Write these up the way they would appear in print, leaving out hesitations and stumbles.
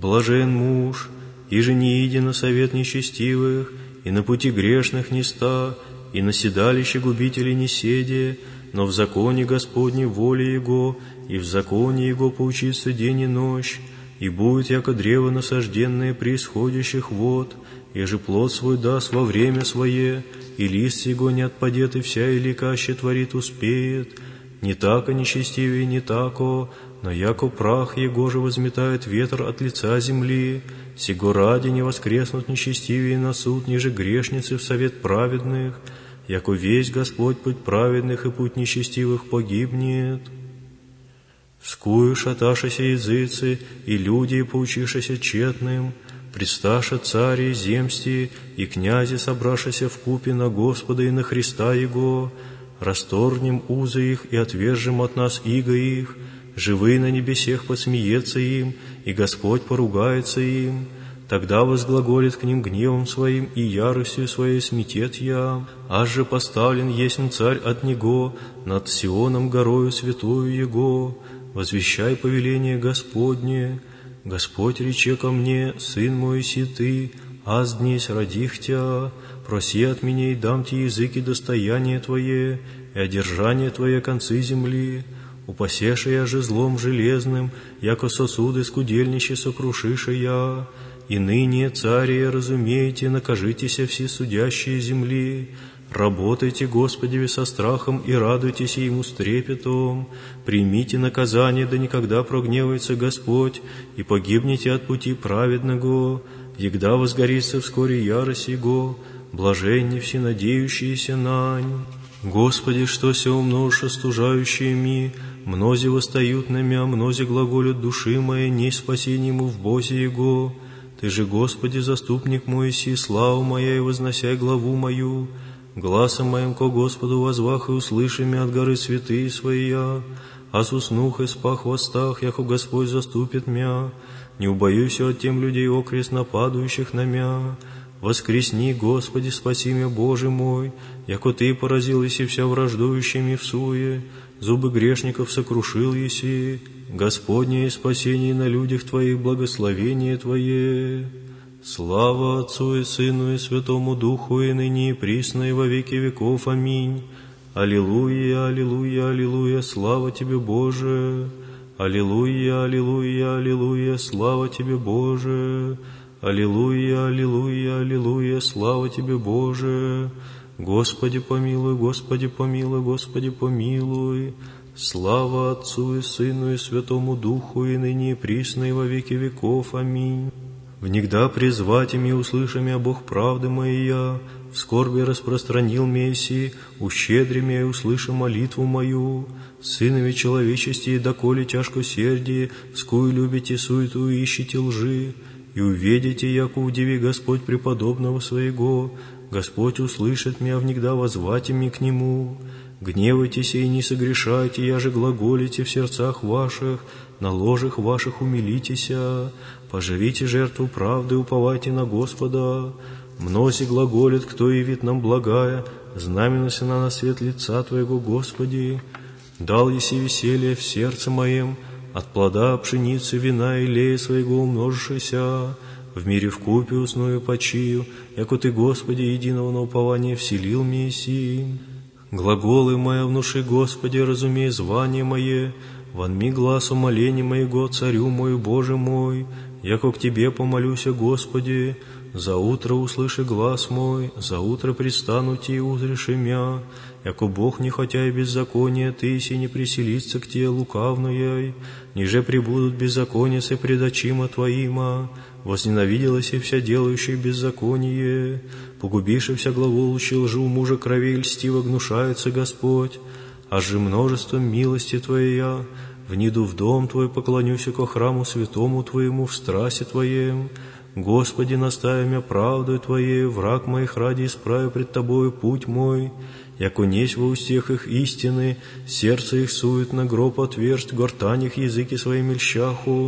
Блажен муж, иже не иди на совет нечестивых, и на пути грешных не ста, и на седалище губителей не седе, но в законе Господней воле Его, и в законе Его поучится день и ночь, и будет, яко древо насажденное при исходящих вод, и же плод свой даст во время свое, и лист его не отпадет, и вся иликаще творит успеет. Не тако нечестивее, не тако, но яко прах его же возметает ветер от лица земли, сего ради не воскреснут нечестивее на суд, ниже грешницы в совет праведных, яко весь Господь путь праведных и путь нечестивых погибнет. Вскую шаташися языцы, и люди, поучишися тщетным, предсташа цари и земсти, и князи, собрашися вкупе на Господа и на Христа Его, расторгнем узы их и отвержем от нас иго их, живые на небесех посмеется им, и Господь поругается им. Тогда возглаголит к ним гневом своим, и яростью своей сметет я, аж же поставлен есмь царь от Него над Сионом горою святою Его. Возвещай повеление Господне. Господь рече ко мне: сын мой, си ты, аз днесь родих тя, проси от меня, и дам тебе языки достояние твое, и одержание твое концы земли. Упасеша я же злом железным, яко сосуды скудельнище сокрушиша я. И ныне, цари, разумейте, накажитеся все судящие земли. Работайте, Господи, со страхом и радуйтесь Ему с трепетом. Примите наказание, да никогда прогневается Господь, и погибнете от пути праведного. Егда возгорится вскоре ярость Его, блаженни все надеющиеся нань. Господи, что се умножишь остужающими, мнози восстают на мя, мнози глаголют души моей, не спасение ему в Бозе Его. Ты же, Господи, заступник мой, си, слава моя, и возносяй главу мою. Гласом моим ко Господу возвах, и услыши мя от горы святые своя. Аз уснух и спах в остах, яко Господь заступит мя. Не убоюся от тем людей окрест нападающих на мя. Воскресни, Господи, спаси мя, Боже мой, яко Ты поразил еси вся враждующими в суе, зубы грешников сокрушил еси. Господне спасение на людях Твоих, благословение Твое. Слава Отцу и Сыну и Святому Духу, и ныне и присно, и во веки веков. Аминь. Аллилуйя, аллилуйя, аллилуйя, слава Тебе, Боже. Аллилуйя, аллилуйя, аллилуйя, слава Тебе, Боже. Аллилуйя, аллилуйя, аллилуйя, слава Тебе, Боже. Господи помилуй, Господи помилуй, Господи помилуй. Слава Отцу и Сыну и Святому Духу, и ныне и присно, и во веки веков. Аминь. Внегда призвать ими, услышами, Бог правды моя, в скорби распространил Месси, ущедри меня и услыши молитву мою. Сынови человечести, доколе тяжко сердие, вскую любите суету и ищите лжи, и увидите, яко удиви Господь преподобного своего. Господь услышит меня, внегда воззвати мне к Нему. Гневайтесь и не согрешайте, я же глаголите в сердцах ваших, на ложах ваших умилитеся. Поживите жертву правды, уповайте на Господа. Мнози глаголит, кто явит нам благая, знаменося на свет лица Твоего, Господи. Дал еси веселье в сердце моем, от плода пшеницы, вина и лея своего умножившися. В мире вкупе усную почию, яко Ты, Господи, единого на упование вселил мне еси. Глаголы мои внуши, Господи, разумей звание мое, вонми глаз умоления моего, Царю мой, Боже мой, яко к Тебе помолюся, Господи. За утро услыши глас мой, за утро предстану Ти, узреши мя, яко Бог не хотя и беззакония Ты, си не приселится к Тебе лукавную, ниже прибудут беззаконицы пред очима Твоима. Возненавиделась и вся делающая беззаконие, погубивши вся глаголущая лжу мужа крови, льстиво гнушается Господь. Аж же множеством милости Твоя вниду в дом Твой, поклонюся ко храму святому Твоему в страсе Твоем. Господи, настави мя правдою Твоею, враг моих ради исправя пред Тобою путь мой, яко несть во устех их истины, сердце их суетно, гроб отверст, гортань их языки своими льщаху.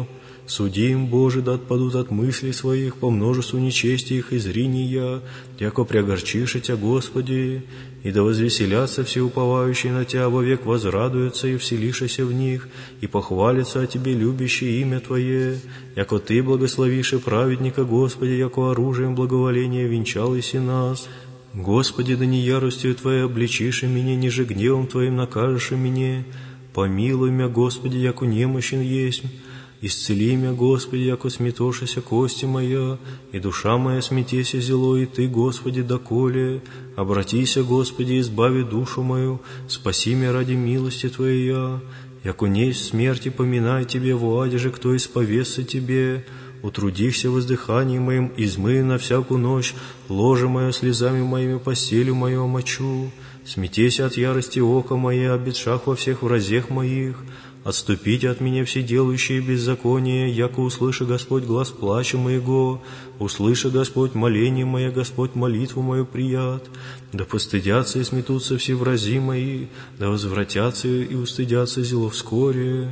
Суди им, Боже, да отпадут от мыслей своих по множеству нечестия их и зрения, яко приогорчиши Тя, Господи, и да возвеселятся все уповающие на Тя, вовек возрадуются и вселишися в них, и похвалятся о Тебе любящие имя Твое, яко Ты благословишь и праведника, Господи, яко оружием благоволения венчал иси нас. Господи, да не яростью Твоей обличишь меня, ниже гневом Твоим накажешь меня. Помилуй мя, Господи, яко немощен есть. Исцели мя, Господи, яко сметошися кости моя, и душа моя сметеся зело, и Ты, Господи, доколе. Обратися, Господи, избави душу мою, спаси мя ради милости Твоей. Яко несть смерти, поминай Тебе, владе же, кто исповестся Тебе. Утрудихся воздыханием моим, измы на всякую ночь, ложе мое слезами моими, постелю мою омочу. Смятейся от ярости ока моей, обетшах во всех вразех моих. Отступите от меня все делающие беззаконие, яко услыши Господь глас плача моего, услыши Господь моление мое, Господь молитву мою прият. Да постыдятся и сметутся все врази мои, да возвратятся и устыдятся зело вскоре.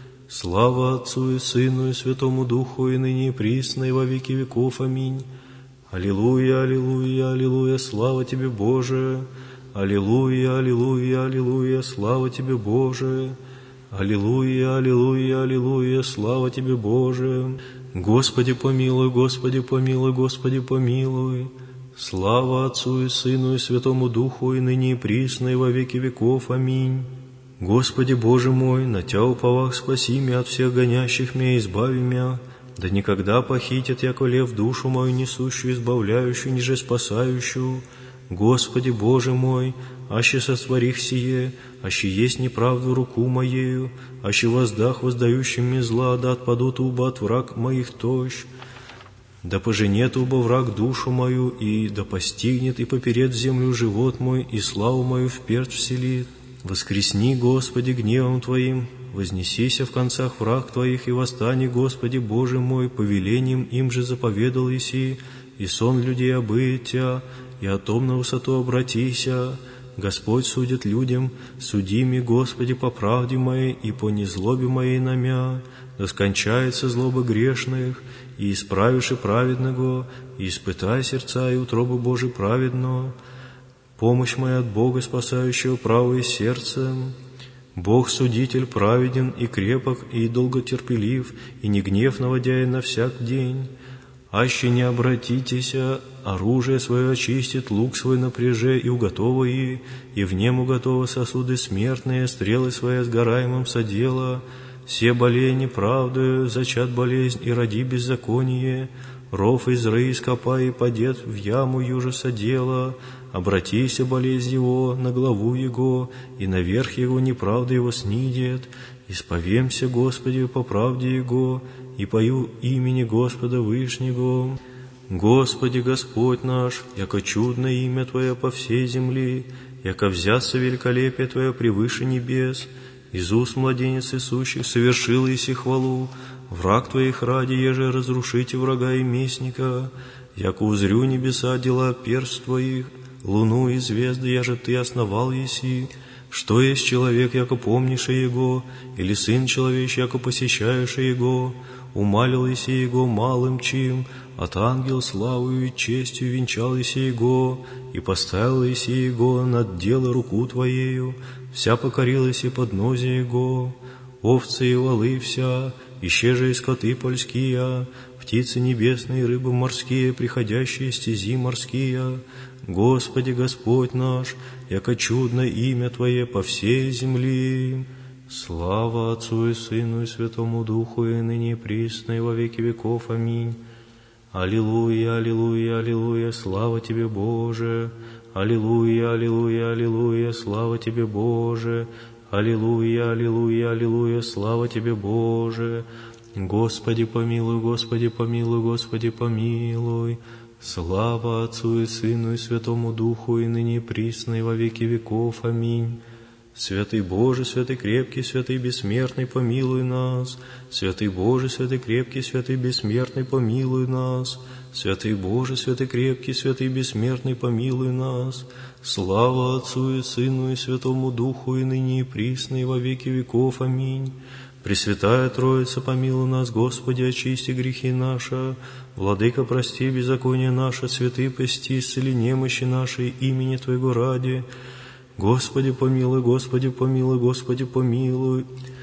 Слава Отцу и Сыну и Святому Духу, и ныне и присно, и во веки веков. Аминь. Аллилуйя, аллилуйя, аллилуйя, слава Тебе, Боже! Аллилуйя, аллилуйя, аллилуйя, слава Тебе, Боже! Аллилуйя, аллилуйя, аллилуйя, слава Тебе, Боже! Господи помилуй, Господи помилуй, Господи помилуй! Слава Отцу и Сыну и Святому Духу, и ныне и присно, и во веки веков. Аминь. Господи Боже мой, на Тя уповах спаси мя от всех гонящих мя, избави мя, да никогда похитят, яко лев, душу мою несущую, избавляющую, ниже спасающую. Господи Боже мой, аще сотворих сие, аще есть неправду руку моею, аще воздах воздающим мне зла, да отпадут уба от враг моих тощ. Да поженет уба враг душу мою, и да постигнет и поперед в землю живот мой, и славу мою вперед вселит. Воскресни, Господи, гневом Твоим, вознесися в концах враг Твоих, и восстани, Господи, Боже мой, повелением им же заповедал еси, и сон людей обыет Тя, и о том на высоту обратися. Господь судит людям, суди ми, Господи, по правде моей и по незлобе моей на мя, да скончается злоба грешных, и исправишь и праведного, и испытай сердца и утробы Божий праведно. Помощь моя от Бога, спасающего правое сердце. Бог судитель праведен и крепок, и долготерпелив, и не гнев наводяя на всяк день. Аще не обратитеся, оружие свое очистит, лук свой напряже и уготовай, и в нем уготова сосуды смертные, стрелы свои сгораемым содела. Все болей неправдою, зачат болезнь и роди беззаконие. Ров из ры ископай и падет в яму юже содела. Обратися болезнь его на главу его, и наверх его неправда его снидет. Исповемся, Господи, по правде его, и пою имени Господа Вышнего. Господи, Господь наш, яко чудно имя Твое по всей земли, яко взяться великолепие Твое превыше небес. Из уст младенец Иисущих совершил еси хвалу, враг Твоих ради, еже разрушите врага и местника, яко узрю небеса дела перст Твоих, луну и звезды, яже Ты основал еси. Что есть человек, яко помнишь его, или сын человечий, яко посещаешь его? Умалил еси его малым чим, от ангел славою и честью венчал еси его, и поставил еси его над дело руку Твоею, вся покорила еси поднозие его. Овцы и волы вся, исчеже и скоты польские, птицы небесные, рыбы морские, приходящие стези морские. Господи, Господь наш, яко чудно имя Твое по всей земли. Слава Отцу и Сыну и Святому Духу, и ныне и присно, и во веки веков. Аминь. Аллилуйя, аллилуйя, аллилуйя, слава Тебе, Боже! Аллилуйя, аллилуйя, аллилуйя, слава Тебе, Боже! Аллилуйя, аллилуйя, аллилуйя, слава Тебе, Боже! Господи помилуй, Господи помилуй, Господи помилуй! Слава Отцу и Сыну и Святому Духу, и ныне и присно, и во веки веков. Аминь. Святый Боже, святый крепкий, святый бессмертный, помилуй нас. Святый Боже, святый крепкий, святый бессмертный, помилуй нас. Святый Боже, святый крепкий, святый бессмертный, помилуй нас. Слава Отцу и Сыну и Святому Духу, и ныне и присно, и во веки веков. Аминь. Пресвятая Троица, помилуй нас, Господи, очисти грехи наши. Владыка, прости беззаконие наше, святый, пости, исцели немощи наши, имени Твоего ради. Господи, помилуй, Господи, помилуй, Господи, помилуй.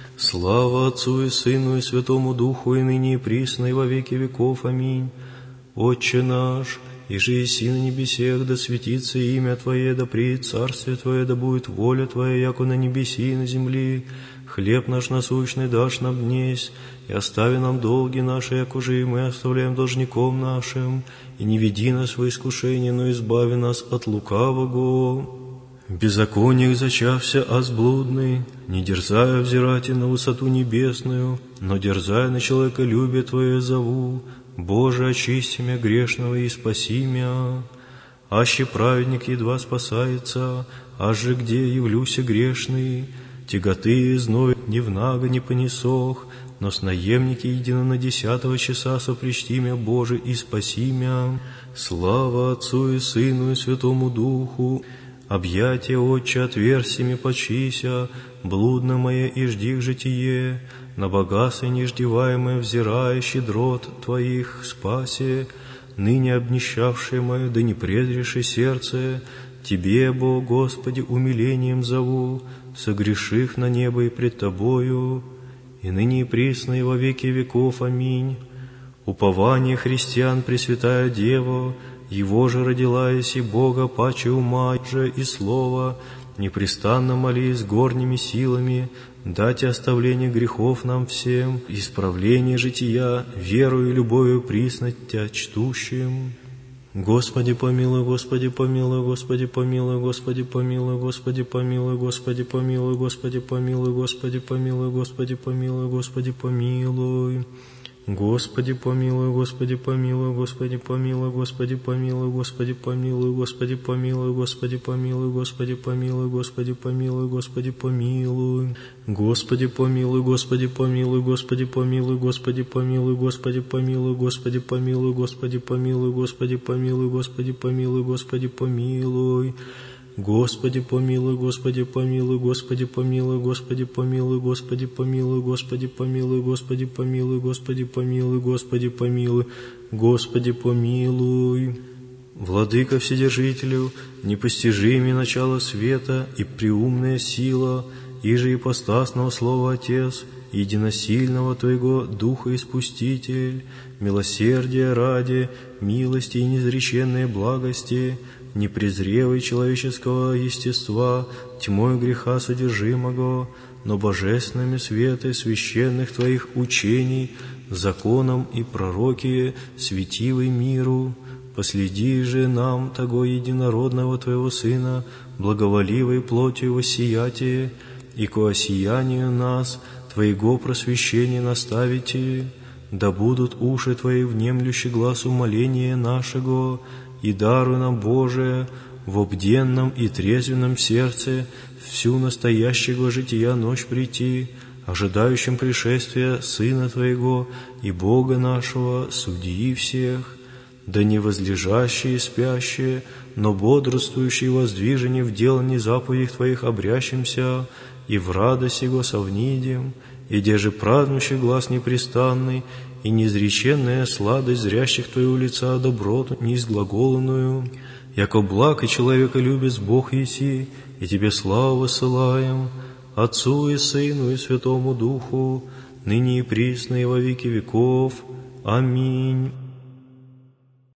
Слава Отцу и Сыну и Святому Духу, и ныне и присно, и во веки веков. Аминь. Отче наш, иже еси на небесех, да светится имя Твое, да приидет царствие Твое, да будет воля Твоя, яко на небеси и на земли. Хлеб наш насущный дашь нам днесь, и остави нам долги наши, яко же и мы оставляем должником нашим, и не веди нас во искушение, но избави нас от лукавого. В беззакониях зачався аз блудный, не дерзая взирать и на высоту небесную, но дерзая на человеколюбие Твое зову. Боже, очисти мя грешного и спаси мя. Аще праведник едва спасается, аж же где явлюся грешный, тяготы и зной дневнага не понесох, но с наемники едино на 10 часа сопричти мя, Боже, и спаси мя. Слава Отцу и Сыну и Святому Духу. Объятия, Отче, отверзи ми почися, блудно мое и жди в житие, на богатство неиждеваемое взирая щедрот Твоих спаси, ныне обнищавшее мое, да не презреши сердце, Тебе, Бог, Господи, умилением зову, согреших на небо и пред Тобою, и ныне и присно, и во веки веков. Аминь. Упование христиан, Пресвятая Дева, Его же родила еси Бога, паче ума же и слова, непрестанно молись горними силами, дайте оставление грехов нам всем, исправление жития, верою и любовью приснать Тя чтущим. Господи помилуй, Господи помилуй, Господи помилуй, Господи помилуй, Господи помилуй, Господи помилуй, Господи помилуй, Господи помилуй, Господи помилуй, Господи помилуй. Господи помилуй, Господи помилуй, Господи помилуй, Господи помилуй, Господи помилуй, Господи помилуй, Господи помилуй, Господи помилуй, Господи помилуй, Господи помилуй. Господи помилуй, Господи помилуй, Господи помилуй, Господи помилуй, Господи помилуй, Господи помилуй, Господи помилуй, Господи помилуй, Господи помилуй, Господи помилуй. Господи помилуй, Господи помилуй, Господи помилуй, Господи помилуй, Господи помилуй, Господи помилуй, Господи помилуй, Господи помилуй, Господи помилуй, Господи помилуй. Владыка Вседержителю, непостижимее начало света и преумная сила, иже ипостасного Слова Отец, единосильного Твоего Духа Испуститель, милосердия ради, милости и неизреченной благости, непрезревый человеческого естества, тьмой греха содержимого, но божественными светы священных Твоих учений, законом и пророки, светивый миру, последи же нам того единородного Твоего Сына, благоволивой плотью воссиятие, и ко осиянию нас Твоего просвещения наставите, да будут уши Твои внемлющи глаз умоления нашего, и даруй нам, Боже, в обденном и трезвенном сердце всю настоящего жития ночь прийти, ожидающим пришествия Сына Твоего и Бога нашего, судьи всех, да не возлежащие и спящие, но бодрствующие воздвижение в делании заповедей Твоих обрящимся, и в радость Его совнидем, и деже празднующий глаз непрестанный, и неизреченная сладость зрящих Твоего лица доброту неизглаголанную, яко благ и человеколюбец Бог еси, и Тебе славу высылаем, Отцу и Сыну и Святому Духу, ныне и присно и во веки веков. Аминь.